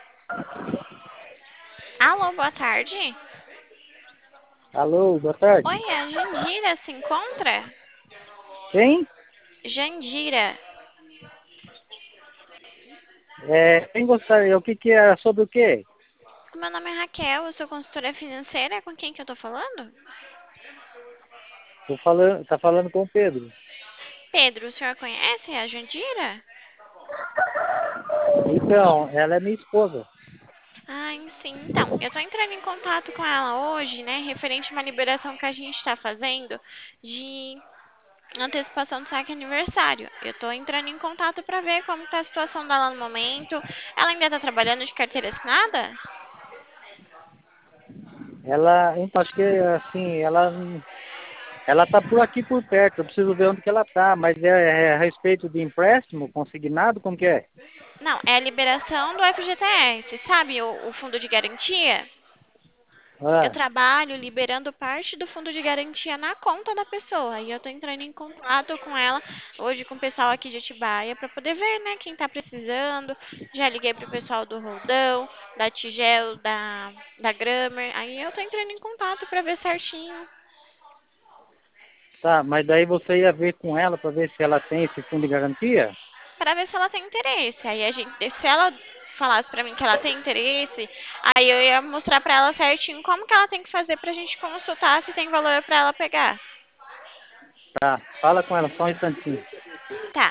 Alô, boa tarde. Alô, boa tarde. Oi, a Jandira se encontra? Quem? Jandira. Quem gostaria? O que que é? Sobre o quê? Meu nome é Raquel, eu sou consultora financeira. Com quem que eu tô falando? Tá falando com o Pedro. Pedro, o senhor conhece a Jandira? Então, ela é minha esposa. Ah, sim. Então, eu tô entrando em contato com ela hoje, né, referente a uma liberação que a gente está fazendo de antecipação do saque aniversário. Eu tô entrando em contato para ver como tá a situação dela no momento. Ela ainda tá trabalhando de carteira assinada? Então, acho que assim, ela tá por aqui por perto. Eu preciso ver onde que ela tá, mas é a respeito de empréstimo consignado, como que é? Não, é a liberação do FGTS, sabe? O fundo de garantia. Eu Ah, trabalho liberando parte do fundo de garantia na conta da pessoa. E eu tô entrando em contato com ela hoje com o pessoal aqui de Atibaia para poder ver, né, quem tá precisando. Já liguei pro pessoal do Roldão, da Tigel, da Grammer. Aí eu tô entrando em contato para ver certinho, tá, mas daí você ia ver com ela para ver se ela tem esse fundo de garantia? para ver se ela tem interesse. Aí a gente, se ela falasse para mim que ela tem interesse, aí eu ia mostrar para ela certinho como que ela tem que fazer pra gente consultar se tem valor para ela pegar. Tá, fala com ela só um instantinho. Tá.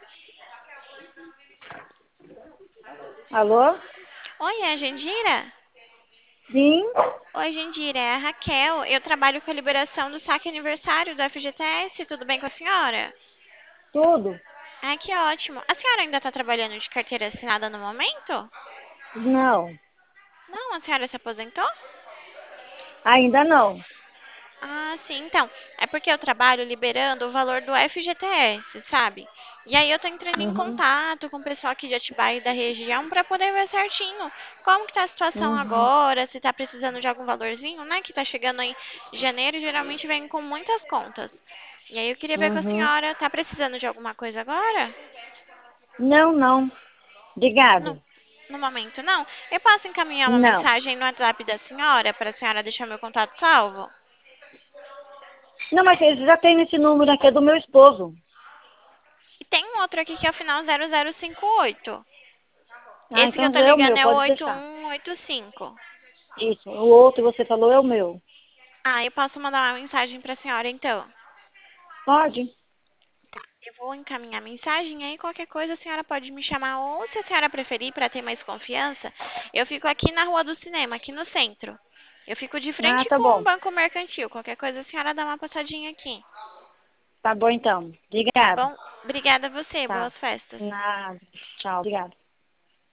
Alô? Oi, é a Jandira? Sim, Oi, Jandira, é a Raquel. Eu trabalho com a liberação do saque aniversário do FGTS. Tudo bem com a senhora? tudo? Ah, que ótimo. A senhora ainda está trabalhando de carteira assinada no momento? Não, Não, a senhora se aposentou? ainda não. Ah, sim, então. É porque eu trabalho liberando o valor do FGTS, sabe? E aí eu tô entrando em Uhum, contato com o pessoal aqui de Atibaia e da região para poder ver certinho como que tá a situação uhum, agora, se tá precisando de algum valorzinho, né? Que tá chegando aí em janeiro e geralmente vem com muitas contas. E aí eu queria ver com a uhum. senhora, tá precisando de alguma coisa agora? Não, não. No, Obrigado. no momento, não. Eu posso encaminhar uma Não. mensagem no WhatsApp da senhora para a senhora deixar meu contato salvo? Não, mas eles já tem esse número aqui, é do meu esposo. E tem um outro aqui que é o final 0058. Ah, Esse que eu então tô é o ligando meu, é o pode oito deixar. um oito cinco. Isso. O outro que você falou é o meu. Ah, eu posso mandar uma mensagem para a senhora então. Pode? Eu vou encaminhar a mensagem aí, qualquer coisa a senhora pode me chamar ou se a senhora preferir para ter mais confiança, eu fico aqui na Rua do Cinema, aqui no centro. Eu fico de Ah, frente tá com o bom. Banco Mercantil. Qualquer coisa a senhora dá uma passadinha aqui. Tá bom então. Tá Obrigado. bom? Obrigada a você. Tá. Boas festas. Nada. Tchau. Obrigado.